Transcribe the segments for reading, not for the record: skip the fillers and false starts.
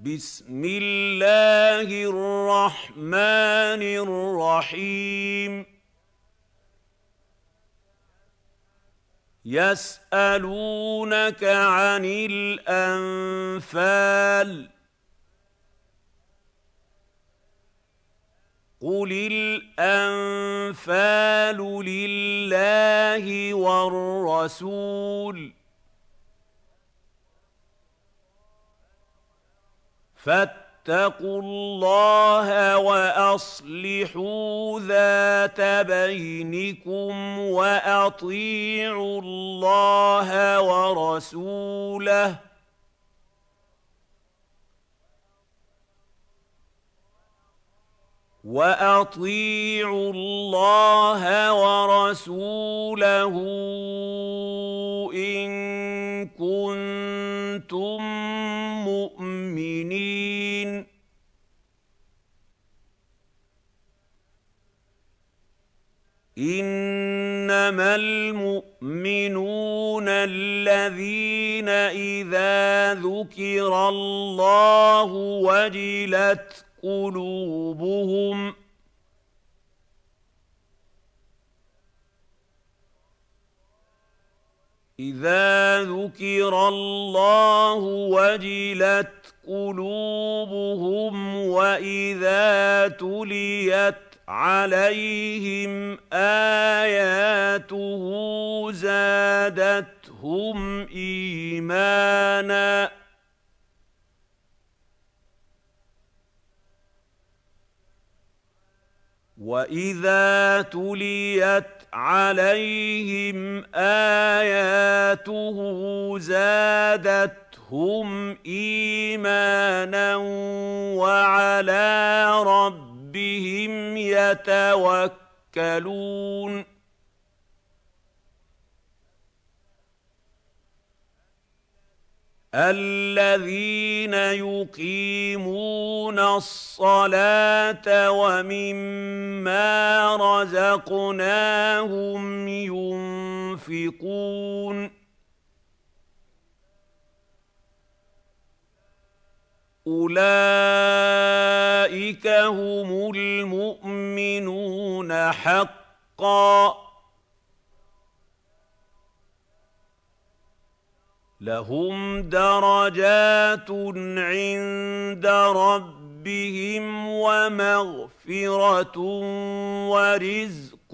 بسم الله الرحمن الرحيم يسألونك عن الأنفال قل الأنفال لله والرسول فاتقوا الله وأصلحوا ذات بينكم وأطيعوا الله ورسوله إن كنتم مؤمنين إنما المؤمنون الذين إذا ذكر الله وجلت قلوبهم وإذا تليت عليهم آياته زادتهم إيمانا وعلى ربهم يتوكلون الذين يقيمون الصلاة ومما رزقناهم ينفقون أولئك هم المؤمنون حقا لهم درجات عند ربهم ومغفرة ورزق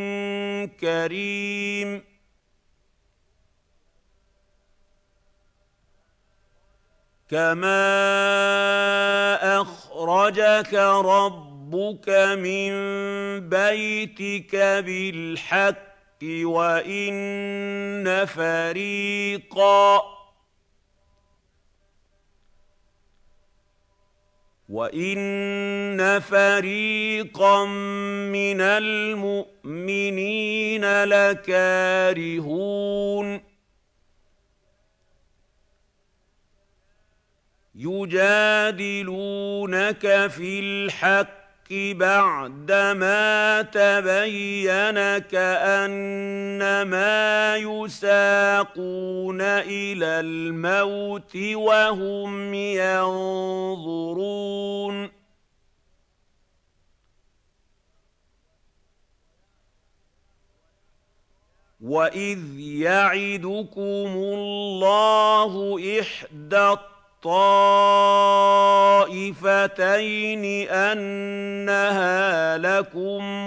كريم كما أخرجك ربك من بيتك بالحق وإن فريقا من المؤمنين لكارهون يجادلونك في الحق بعدما تبين كأنما يساقون إلى الموت وهم ينظرون وإذ يعدكم الله إحدى الطائفتين أنها لكم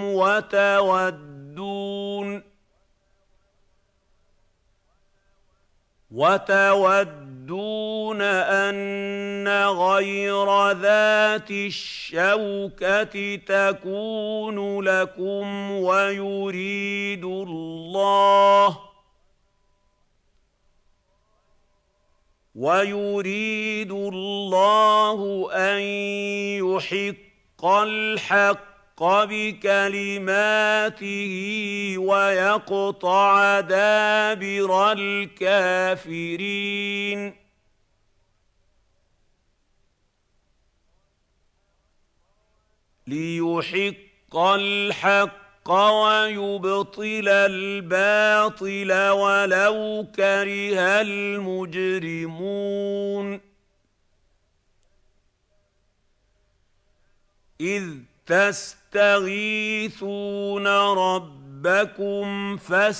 وتودون أن غير ذات الشوكة تكون لكم ويريد الله أن يحق الحق بكلماته ويقطع دابر الكافرين ليحق الحق ويبطل الباطل ولو كره المجرمون إذ تستغيثون ربكم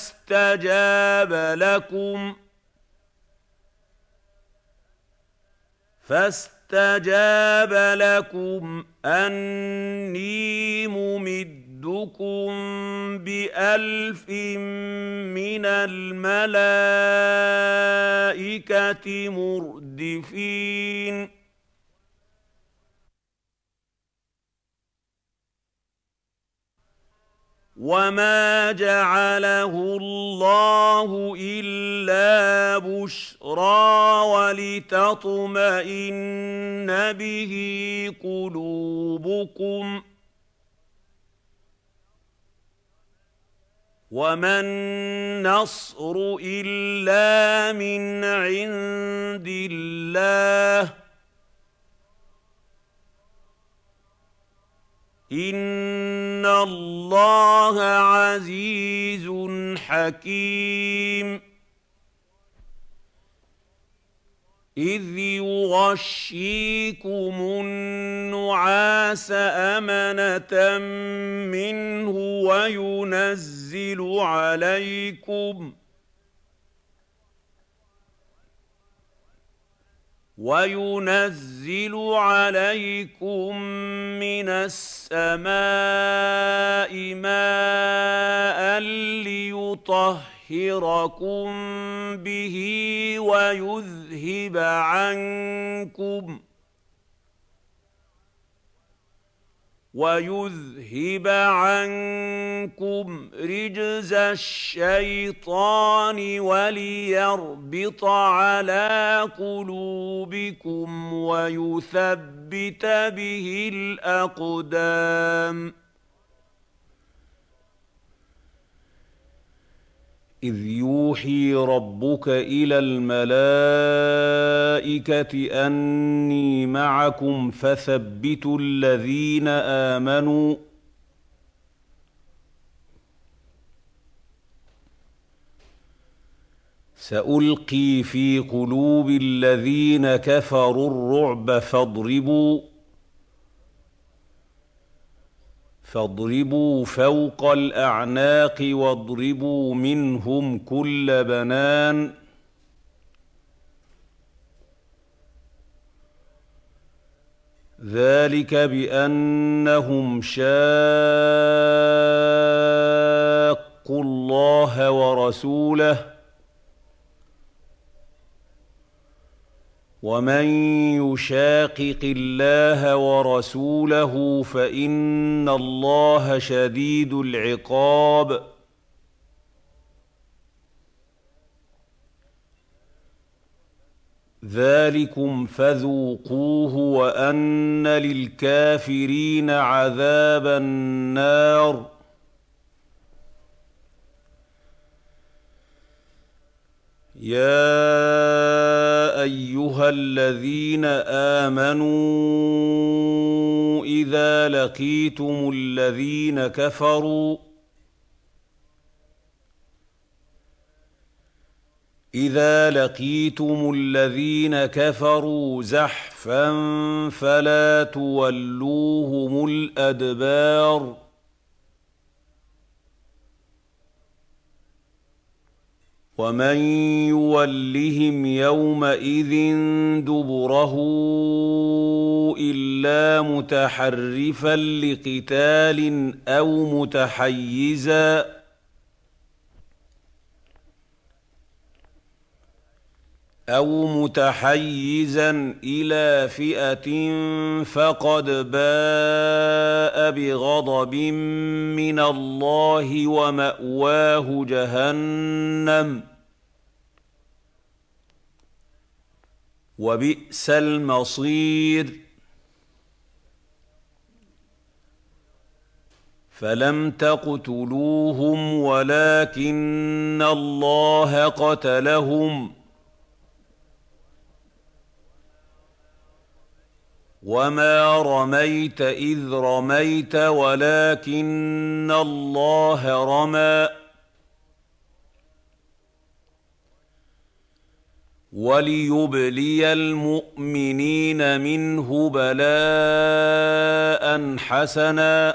فاستجاب لكم أني ممدكم بألف من الملائكة مردفين وما جعله الله إلا بشرى ولتطمئن به قلوبكم وما النصر إلا من عند الله إن الله عزيز حكيم إذ يغشيكم النعاس أمنة منه وينزل عليكم من السماء ماء ليطهركم به ويذهب عنكم رجز الشيطان وليربط على قلوبكم ويثبت به الأقدام إذ يوحي ربك إلى الملائكة أني معكم فثبتوا الذين آمنوا سألقي في قلوب الذين كفروا الرعب فاضربوا فوق الأعناق واضربوا منهم كل بنان ذلك بأنهم شاقوا الله ورسوله ومن يشاقق الله ورسوله فإن الله شديد العقاب ذلكم فذوقوه وأن للكافرين عذاب النار يا أيها الذين آمنوا إذا لقيتم الذين كفروا زحفا فلا تولوهم الأدبار ومن يولهم يومئذ دبره إلا متحرفا لقتال أو متحيزا إلى فئة فقد باء بغضب من الله ومأواه جهنم وبئس المصير فلم تقتلوهم ولكن الله قتلهم وما رميت إذ رميت ولكن الله رمى وَلِيُبْلِيَ الْمُؤْمِنِينَ مِنْهُ بَلَاءً حَسَنًا ۚ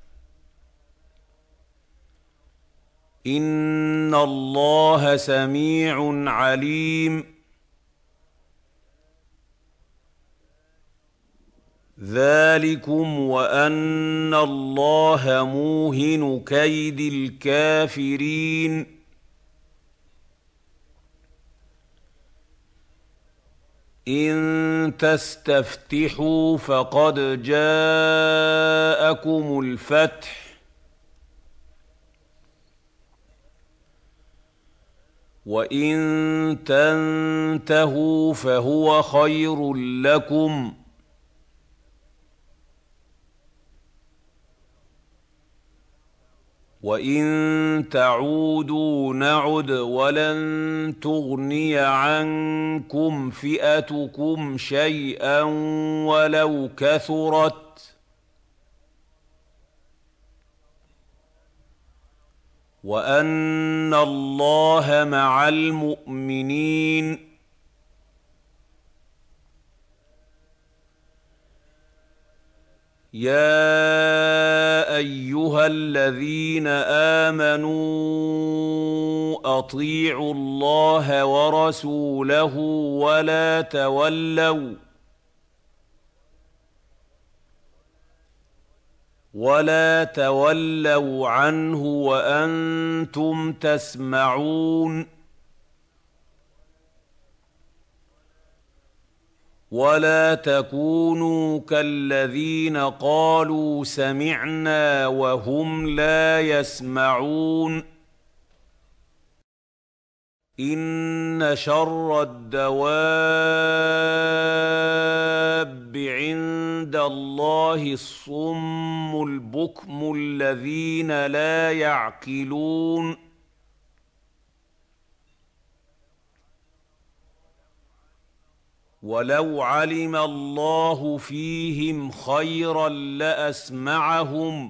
إِنَّ اللَّهَ سَمِيعٌ عَلِيمٌ. ذَٰلِكُمْ وَأَنَّ اللَّهَ مُوهِنُ كَيْدِ الْكَافِرِينَ. إِن تَسْتَفْتِحُوا فَقَدْ جَاءَكُمُ الْفَتْحُ، وَإِن تَنتَهُوا فَهُوَ خَيْرٌ لَّكُمْ، وَإِن تَعُودُوا نَعُدْ وَلَن تُغْنِيَ عَنكُمْ فِئَتُكُمْ شَيْئًا وَلَوْ كَثُرَتْ ۚ وَأَنَّ اللَّهَ مَعَ الْمُؤْمِنِينَ. يَا أَيُّهَا الَّذِينَ آمَنُوا أَطِيعُوا اللَّهَ وَرَسُولَهُ وَلَا تَوَلَّوْا عَنْهُ وَأَنتُمْ تَسْمَعُونَ. وَلَا تَكُونُوا كَالَّذِينَ قَالُوا سَمِعْنَا وَهُمْ لَا يَسْمَعُونَ. إِنَّ شَرَّ الدَّوَابِّ عِندَ اللَّهِ الصُّمُّ الْبُكْمُ الَّذِينَ لَا يَعْقِلُونَ. وَلَوْ عَلِمَ اللَّهُ فِيهِمْ خَيْرًا لَّأَسْمَعَهُمْ ۖ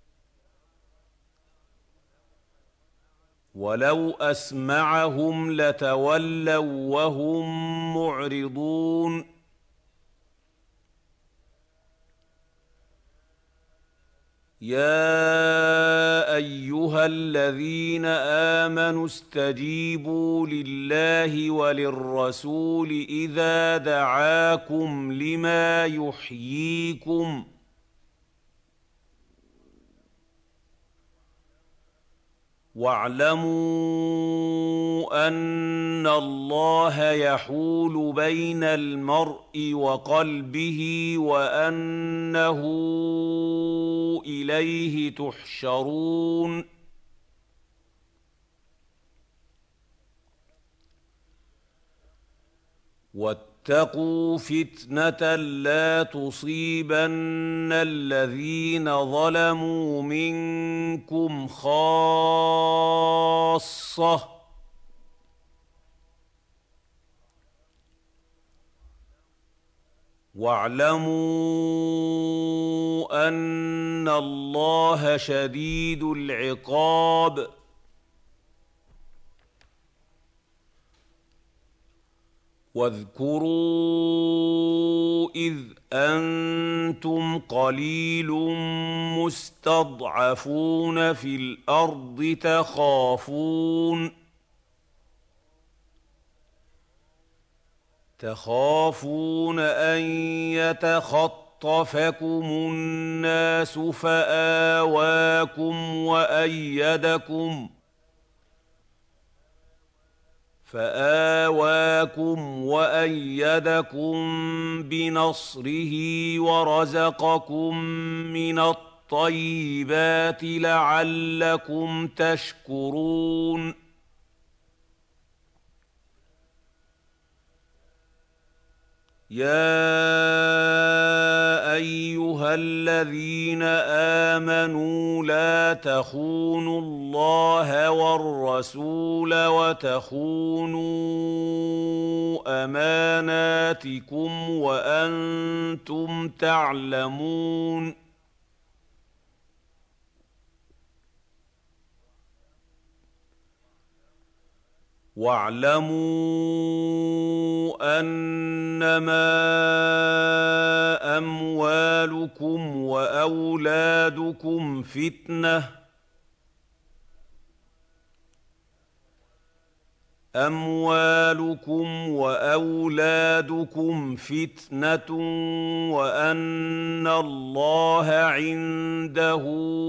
وَلَوْ أَسْمَعَهُمْ لَتَوَلَّوا وَّهُم مُّعْرِضُونَ. يَا أَيُّهَا الَّذِينَ آمَنُوا اسْتَجِيبُوا لِلَّهِ وَلِلرَّسُولِ إِذَا دَعَاكُمْ لِمَا يُحْيِيكُمْ ۖ وَاعْلَمُوا أَنَّ اللَّهَ يَحُولُ بَيْنَ الْمَرْءِ وَقَلْبِهِ وَأَنَّهُ إِلَيْهِ تُحْشَرُونَ. وَاتَّقُوا فِتْنَةً لَّا تُصِيبَنَّ الَّذِينَ ظَلَمُوا مِنكُمْ خَاصَّةً ۖ وَاعْلَمُوا أَنَّ اللَّهَ شَدِيدُ الْعِقَابِ. وَاذْكُرُوا إِذْ أَنتُمْ قَلِيلٌ مُّسْتَضْعَفُونَ فِي الْأَرْضِ تَخَافُونَ أَن يَتَخَطَّفَكُمُ النَّاسُ فَآوَاكُمْ وَأَيَّدَكُم بِنَصْرِهِ وَرَزَقَكُم مِّنَ الطَّيِّبَاتِ لَعَلَّكُمْ تَشْكُرُونَ. يَا أَيُّهَا الَّذِينَ آمَنُوا لَا تَخُونُوا اللَّهَ وَالرَّسُولَ وَتَخُونُوا أَمَانَاتِكُمْ وَأَنتُمْ تَعْلَمُونَ. واعلموا أنما أموالكم وأولادكم فتنة وأن الله عنده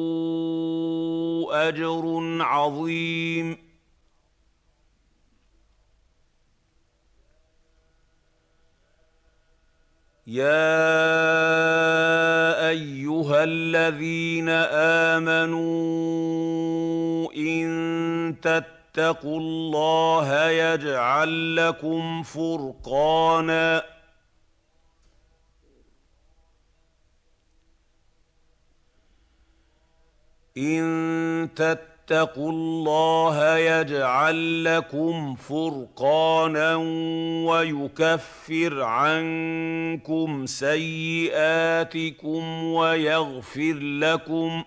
أجر عظيم. يا أيها الذين آمنوا إن تتقوا الله يجعل لكم فرقانا ويكفر عنكم سيئاتكم ويغفر لكم،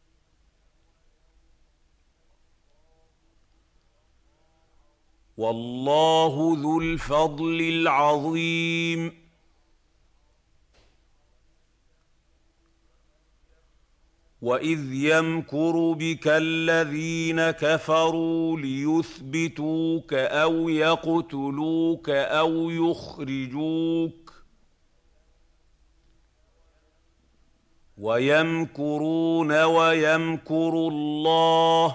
والله ذو الفضل العظيم. وإذ يمكر بك الذين كفروا ليثبتوك أو يقتلوك أو يخرجوك ويمكرون ويمكر الله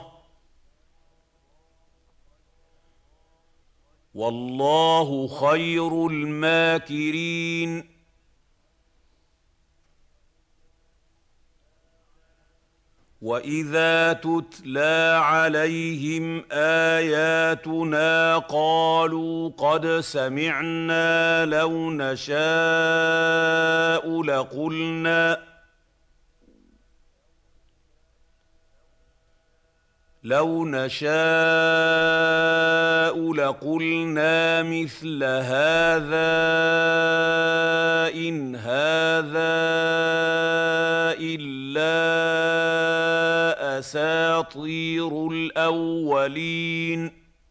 والله خير الماكرين. وإذا تتلى عليهم آياتنا قالوا قد سمعنا لو نشاء لقلنا مثل هذا إن هذا إلا أساطير الأولين.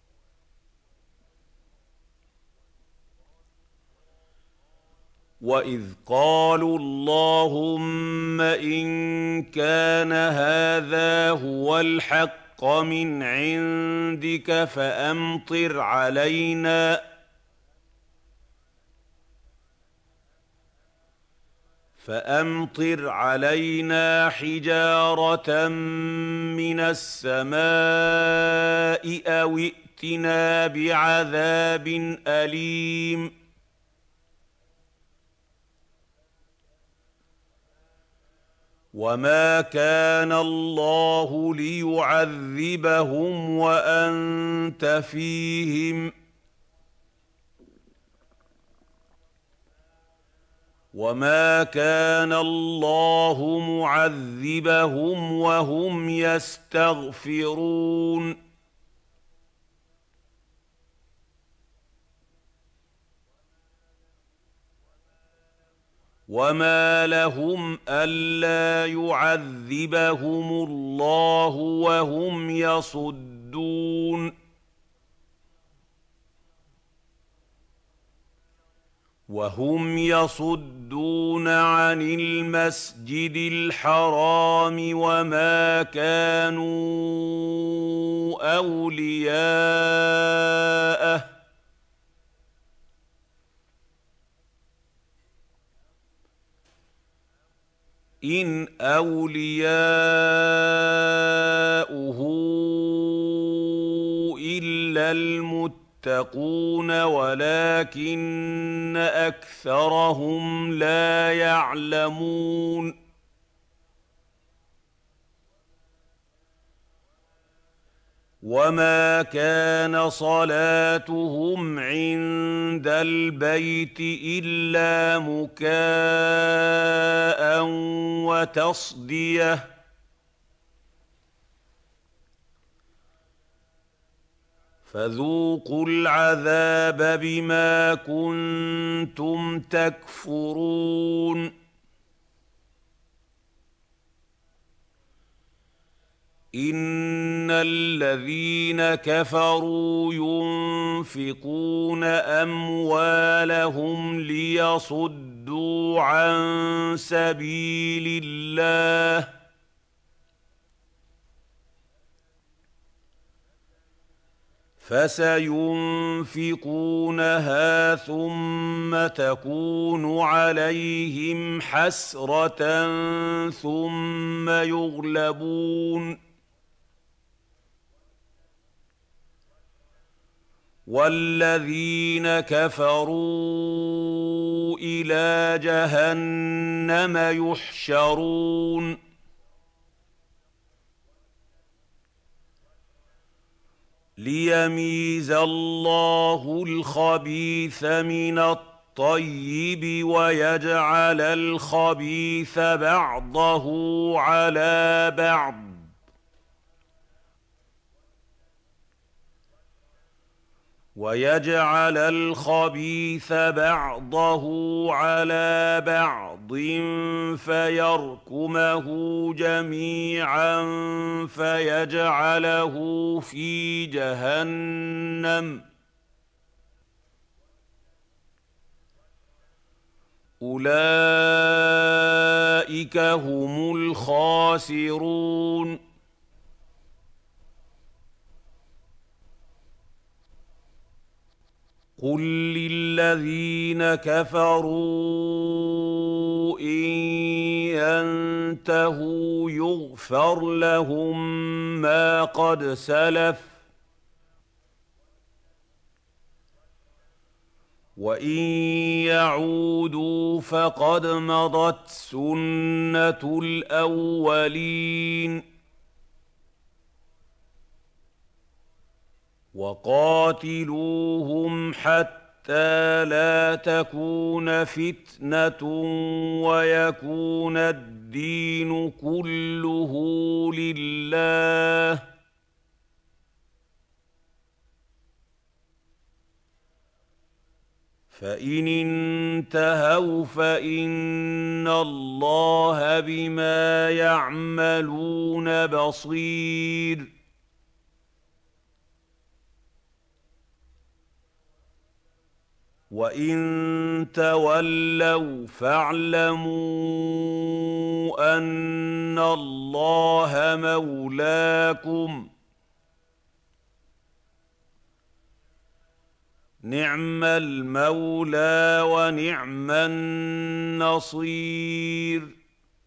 وإذ قالوا اللهم إن كان هذا هو الحق من عندك فأمطر علينا حجارة من السماء أو ائتنا بعذاب أليم. وما كان الله ليعذبهم وأنت فيهم وما كان الله معذبهم وهم يستغفرون. وما لهم ألا يعذبهم الله وهم يصدون عن المسجد الحرام وما كانوا أولياءه إن أولياؤه إلا المتقون ولكن أكثرهم لا يعلمون. وما كان صلاتهم عند البيت إلا مكاء وتصدية فذوقوا العذاب بما كنتم تكفرون. إن الذين كفروا ينفقون أموالهم ليصدوا عن سبيل الله فسينفقونها ثم تكون عليهم حسرة ثم يغلبون والذين كفروا إلى جهنم يحشرون ليميز الله الخبيث من الطيب ويجعل الخبيث بعضه على بعض فيركمه جميعا فيجعله في جهنم أولئك هم الخاسرون قل للذين كفروا إن ينتهوا يغفر لهم ما قد سلف وإن يعودوا فقد مضت سنة الأولين وقاتلوهم حتى لا تكون فتنة ويكون الدين كله لله فإن انتهوا فإن الله بما يعملون بصير وإن تولوا فاعلموا أن الله مولاكم نعم المولى ونعم النصير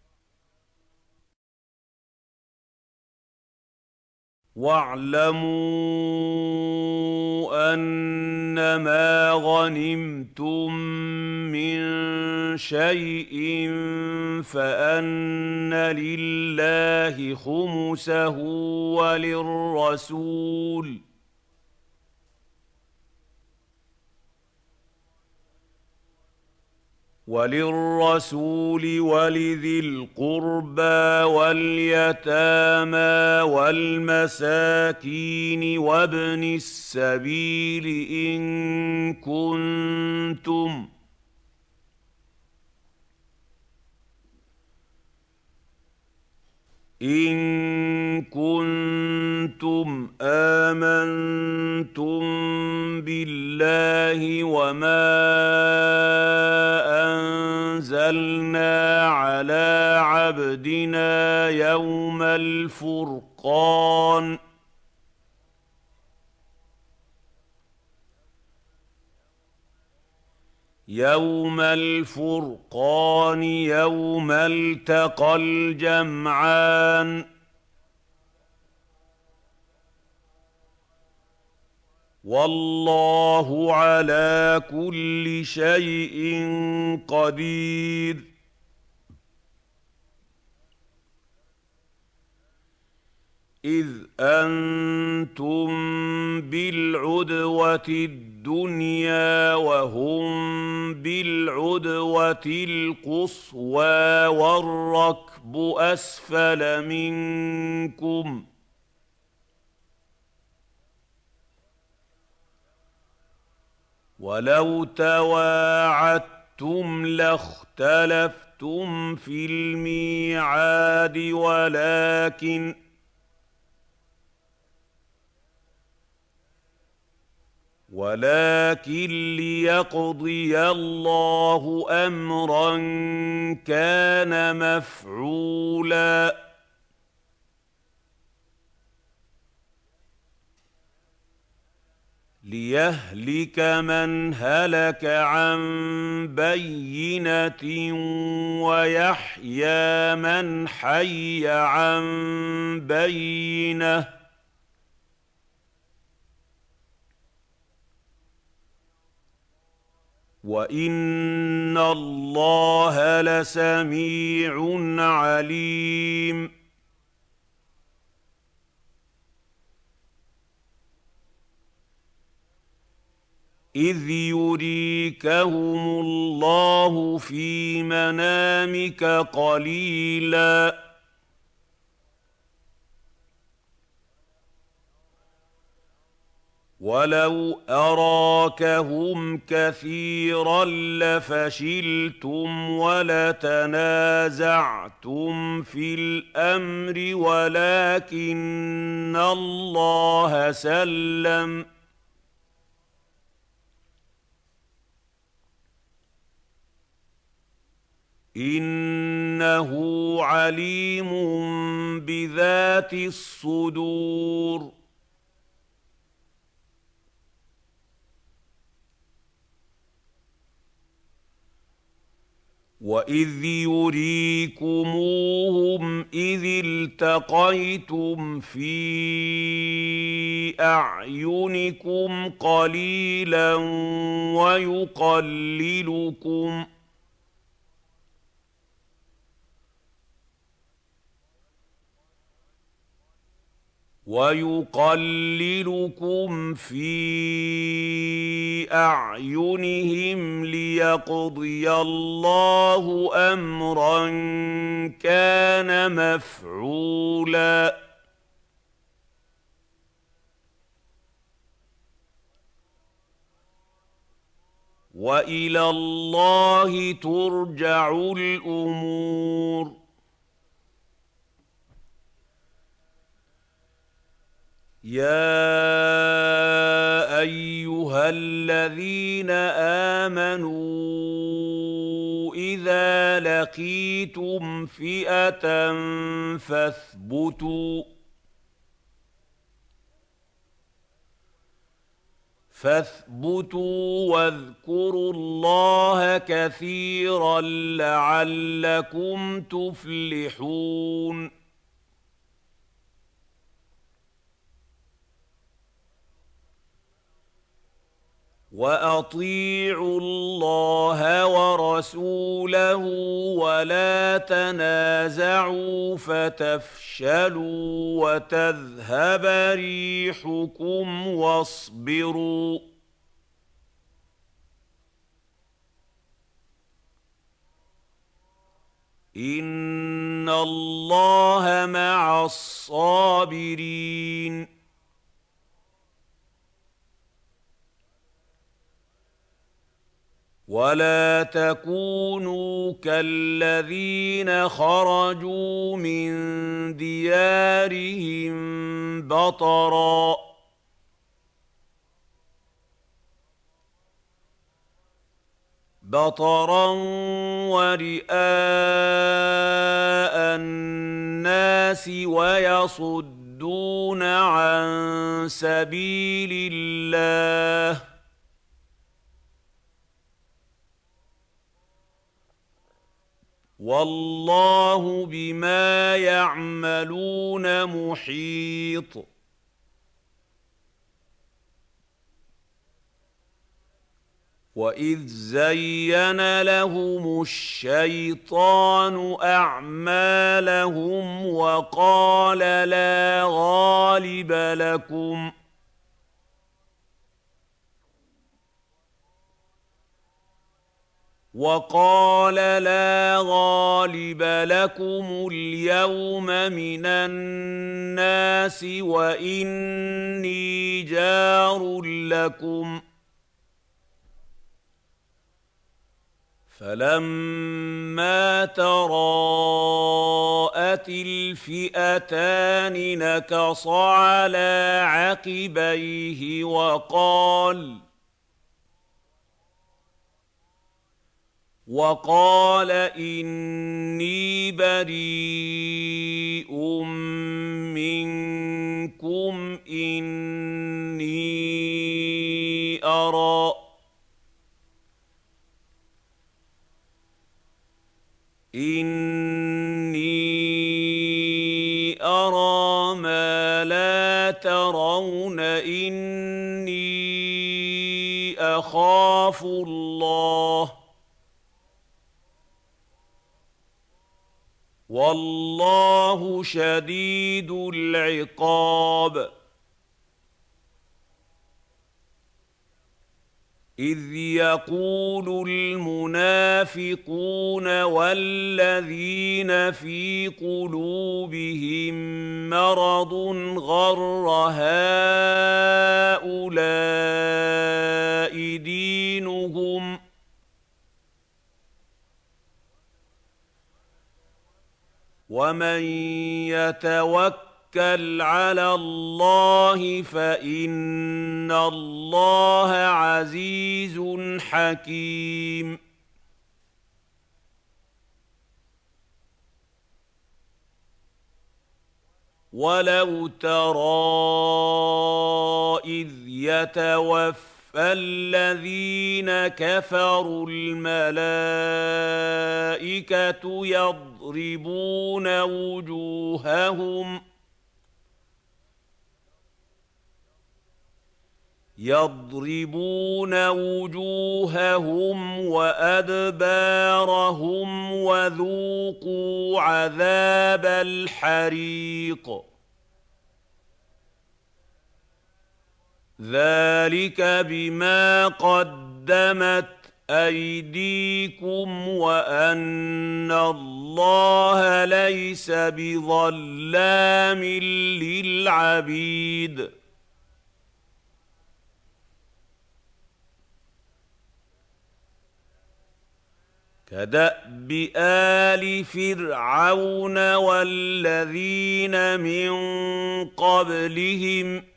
واعلموا أنما غنمتم من شيء فأن لله خمسه وللرسول ولذي القربى واليتامى والمساكين وابن السبيل إن كنتم آمنتم بالله وما أنزلنا على عبدنا يوم الفرقان يوم التقى الجمعان والله على كل شيء قدير إذ أنتم بالعدوة الدنيا وهم بالعدوة القصوى والركب أسفل منكم ولو تواعدتم لاختلفتم في الميعاد ولكن ليقضي الله امرا كان مفعولا ليهلك من هلك عن بينه ويحيى من حي عن بينه وان الله لسميع عليم إذ يريكهم الله في منامك قليلا ولو أراكهم كثيرا لفشلتم ولتنازعتم في الأمر ولكن الله سلم إنه عليم بذات الصدور وإذ يريكموهم إذ التقيتم في أعينكم قليلا ويقللكم في أعينهم ليقضي الله أمرا كان مفعولا وإلى الله ترجع الأمور يا أيها الذين آمنوا إذا لقيتم فئة فاثبتوا واذكروا الله كثيرا لعلكم تفلحون وأطيعوا الله ورسوله ولا تنازعوا فتفشلوا وتذهب ريحكم واصبروا إن الله مع الصابرين ولا تكونوا كالذين خرجوا من ديارهم بطرا ورئاء الناس ويصدون عن سبيل الله والله بما يعملون محيط وإذ زين لهم الشيطان أعمالهم وقال لا غالب لكم اليوم من الناس وإني جار لكم فلما تراءت الفئتان نكص على عقبيه وقال إني بريء منكم إني أرى ما لا ترون إني أخاف الله والله شديد العقاب. إذ يقول المنافقون والذين في قلوبهم مرض غر هؤلاء دينهم ومن يتوكل على الله فإن الله عزيز حكيم. ولو ترى إذ يتوفى الذين كفروا الملائكة يضربون وجوههم وأدبارهم وذوقوا عذاب الحريق ذلك بما قدمت أيديكم وأن الله ليس بظلام للعبيد. كدأب آل فرعون والذين من قبلهم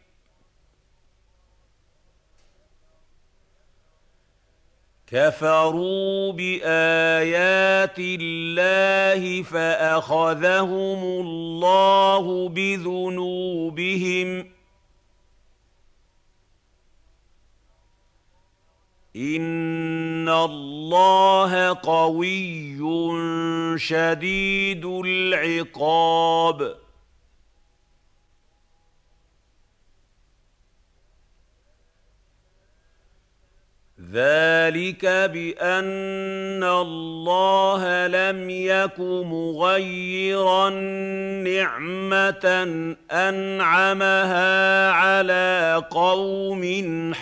كفروا بآيات الله فأخذهم الله بذنوبهم إن الله قوي شديد العقاب. ذلك بأن الله لم يك مغيرا نعمة أنعمها على قوم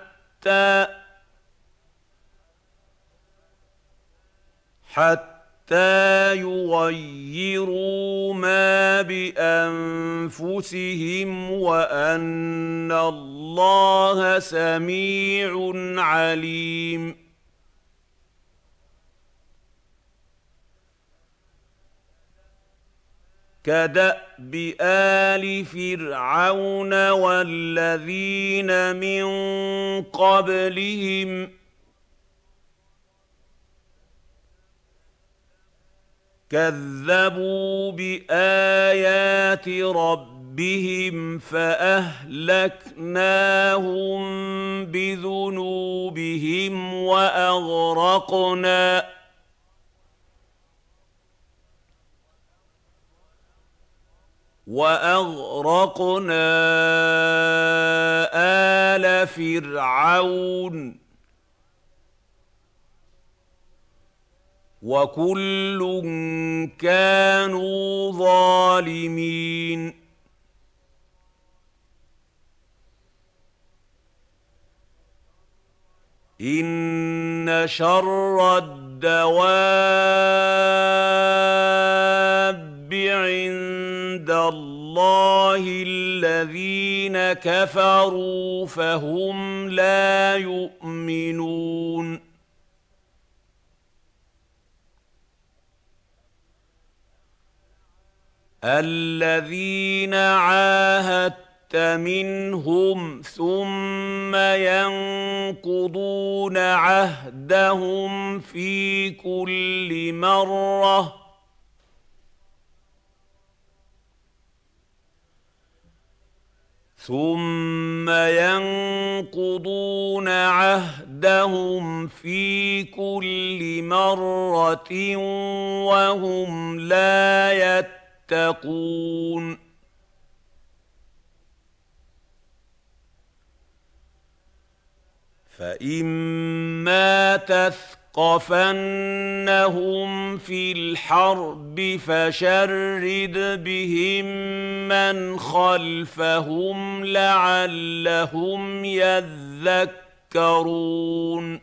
حتى يغيروا ما بأنفسهم وأن الله سميع عليم. كدأب آل فرعون والذين من قبلهم كذبوا بآيات ربهم فأهلكناهم بذنوبهم وأغرقنا آل فرعون وكل كانوا ظالمين. إن شر الدواب عند الله الذين كفروا فهم لا يؤمنون. الذين عاهدت منهم ثم ينقضون عهدهم في كل مرة وهم لا يتقون فإما تثقفنهم في الحرب فشرد بهم من خلفهم لعلهم يذكرون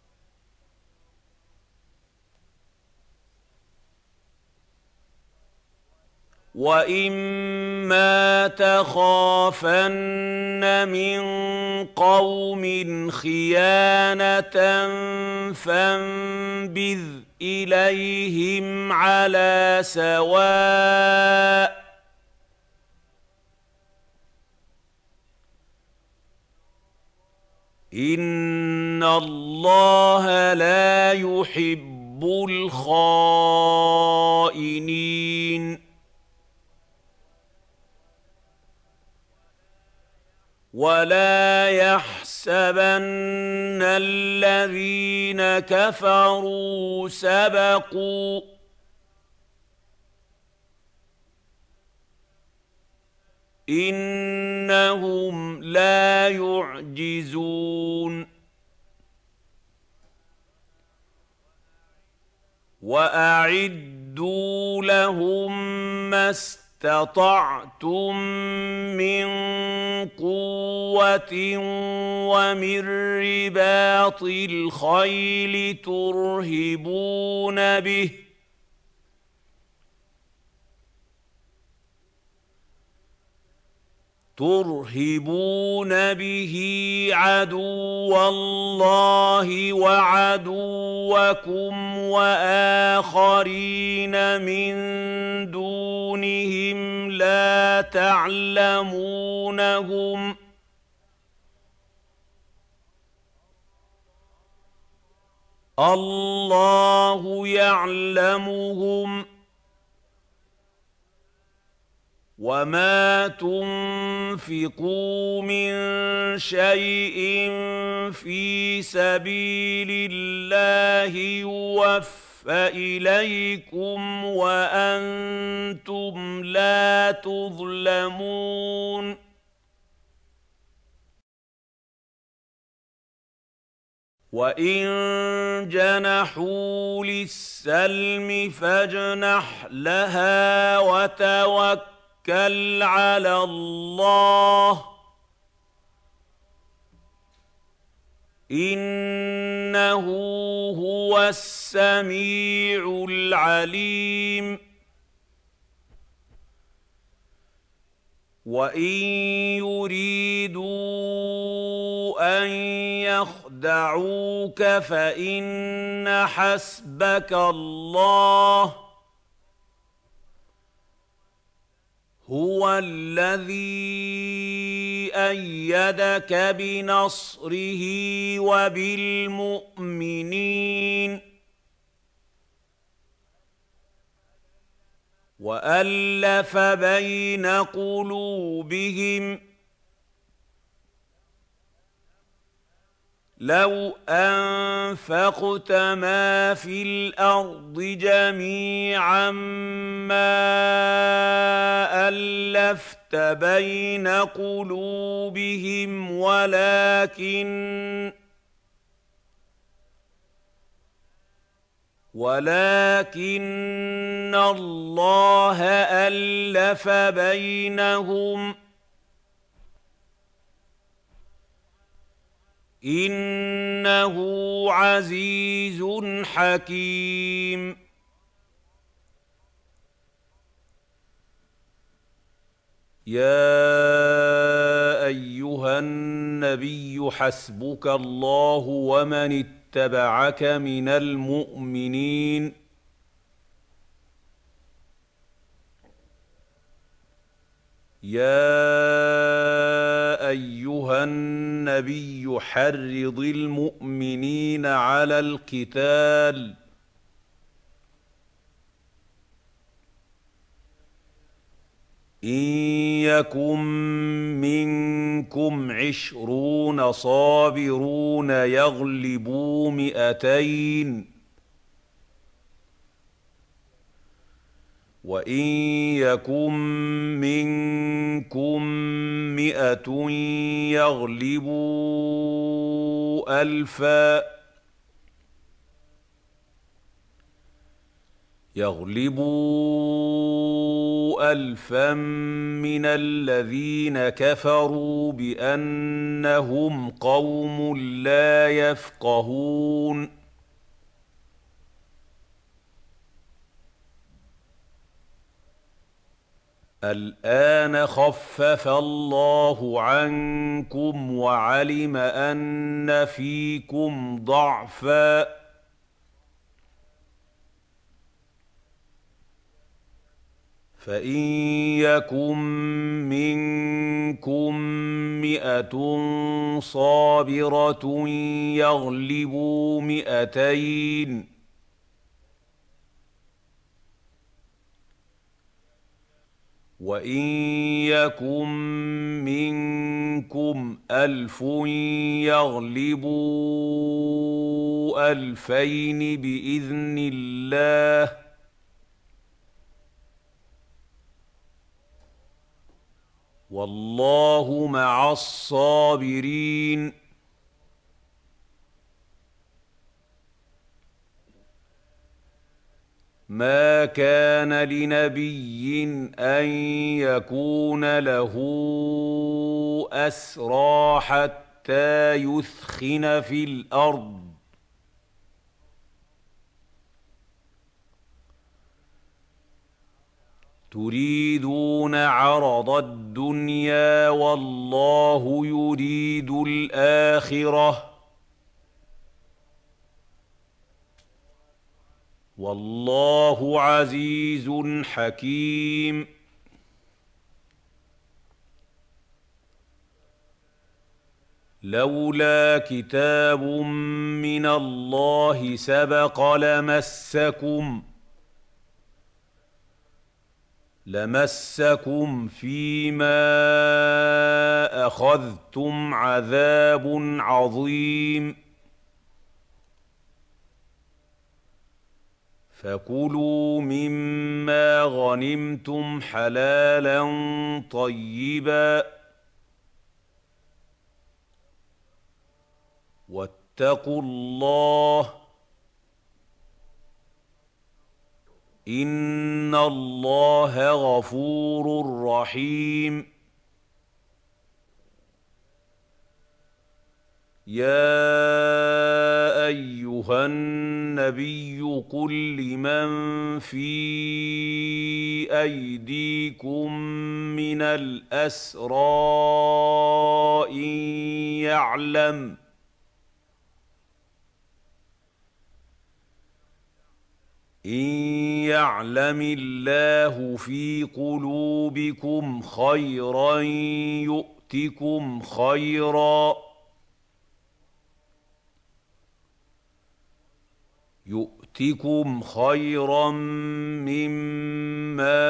وَإِمَّا تَخَافَنَّ مِن قَوْمٍ خِيَانَةً فَانبِذْ إِلَيْهِمْ عَلَىٰ سَوَاءٍ ۚ إِنَّ اللَّهَ لَا يُحِبُّ الْخَائِنِينَ وَلَا يَحْسَبَنَّ الَّذِينَ كَفَرُوا سَبَقُوا ۚ إِنَّهُمْ لَا يُعْجِزُونَ وَأَعِدُّوا لَهُم مَّا اسْتَطَعْتُم مِّن قُوَّةٍ وَمِن رِّبَاطِ الْخَيْلِ تُرْهِبُونَ بِهِ عَدُوَّ اللَّهِ وَعَدُوَّكُمْ وَآخَرِينَ مِن دُونِهِمْ لَا تَعْلَمُونَهُمْ ۚ اللَّهُ يَعْلَمُهُمْ ۚ وَمَا تُنفِقُوا مِن شَيْءٍ فِي سَبِيلِ اللَّهِ يُوَفَّ إِلَيْكُمْ وَأَنتُمْ لَا تُظْلَمُونَ وَإِن جَنَحُوا لِلسَّلْمِ فَاجْنَحْ لَهَا وَتَوَكَّلْ عَلَى اللَّهِ ۖ إِنَّهُ هُوَ السَّمِيعُ الْعَلِيمُ وَإِن يُرِيدُوا أَن يَخْدَعُوكَ فَإِنَّ حَسْبَكَ اللَّهُ ۚ هُوَ الَّذِي أَيَّدَكَ بِنَصْرِهِ وَبِالْمُؤْمِنِينَ وَأَلَّفَ بَيْنَ قُلُوبِهِمْ ۚ لَوْ أَنفَقْتَ مَا فِي الْأَرْضِ جَمِيعًا مَّا أَلَّفْتَ بَيْنَ قُلُوبِهِمْ وَلَٰكِنَّ اللَّهَ أَلَّفَ بَيْنَهُمْ ۚ إِنَّهُ عَزِيزٌ حَكِيمٌ يَا أَيُّهَا النَّبِيُّ حَسْبُكَ اللَّهُ وَمَنِ اتَّبَعَكَ مِنَ الْمُؤْمِنِينَ يا ايها النبي حرض المؤمنين على القتال إن يكن منكم 20 صابرون يغلبوا 200 وإن يكن منكم 100 يغلبوا 1000 من الذين كفروا بأنهم قوم لا يفقهون الآن خفف الله عنكم وعلم أن فيكم ضعفا فإن يكن منكم 100 صابرة يغلبوا 200 وإن يكن منكم 1000 يغلبوا 2000 بإذن الله والله مع الصابرين ما كان لنبي أن يكون له أسرى حتى يثخن في الأرض تريدون عرض الدنيا والله يريد الآخرة والله عزيز حكيم لولا كتاب من الله سبق لمسكم فيما أخذتم عذاب عظيم فكلوا مما غنمتم حلالا طيبا واتقوا الله إن الله غفور رحيم يا أيها النبي قل لمن في أيديكم من الأسرى إن يعلم الله في قلوبكم خيرا يؤتكم خيرا مما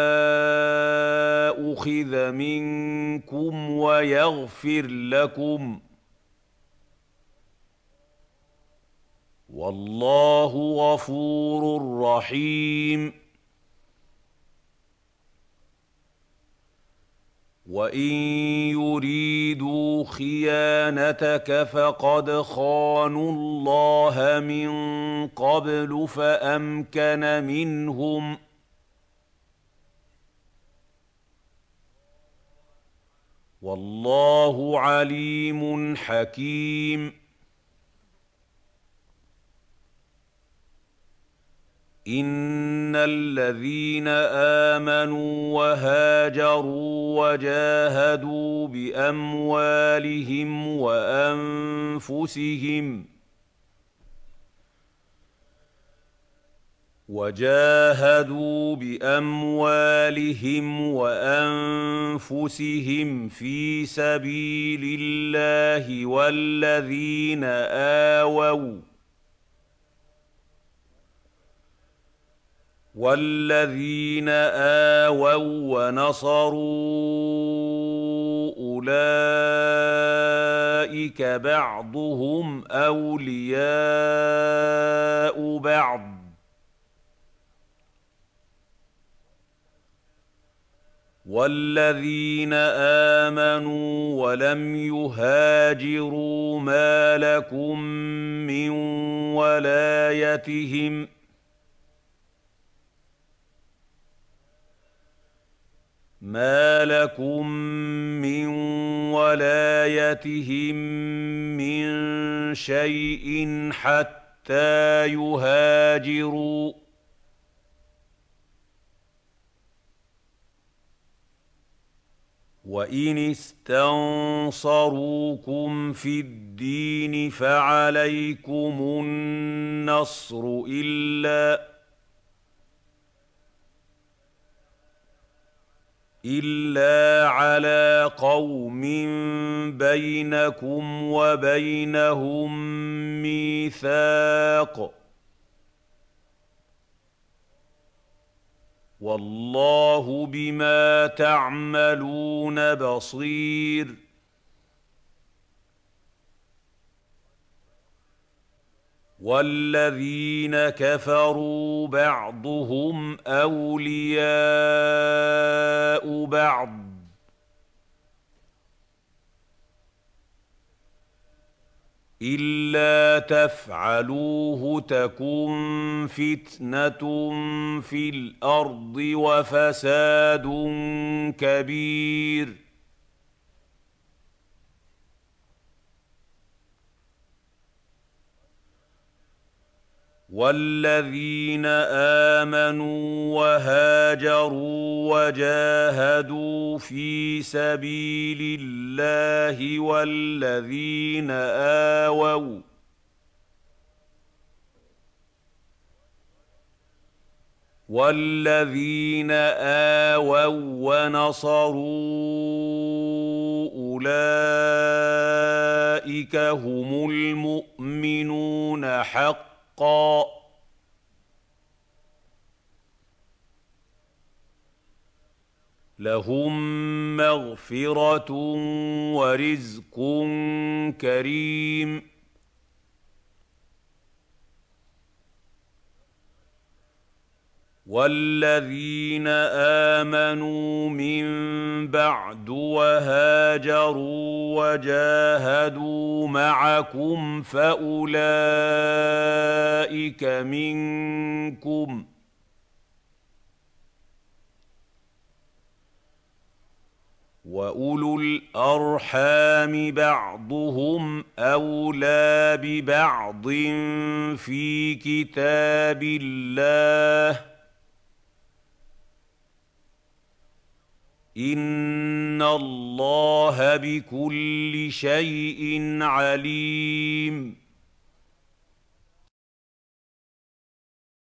أخذ منكم ويغفر لكم والله غفور رحيم وإن يريدوا خيانتك فقد خانوا الله من قبل فأمكن منهم والله عليم حكيم إن الذين آمنوا وهاجروا وجاهدوا بأموالهم وأنفسهم وجاهدوا باموالهم وانفسهم في سبيل الله والذين آووا ونصروا أولئك بعضهم أولياء بعض والذين آمنوا ولم يهاجروا ما لكم من ولايتهم من شيء حتى يهاجروا وإن استنصروكم في الدين فعليكم النصر إلا على قوم بينكم وبينهم ميثاق والله بما تعملون بصير والذين كفروا بعضهم أولياء بعض إلا تفعلوه تكن فتنة في الأرض وفساد كبير والذين آمنوا وهاجروا وجاهدوا في سبيل الله والذين آووا ونصروا أولئك هم المؤمنون حقا لهم مغفرة ورزق كريم والذين آمنوا من بعد وهاجروا وجاهدوا معكم فأولئك منكم وأولو الأرحام بعضهم أولى ببعض في كتاب الله إن الله بكل شيء عليم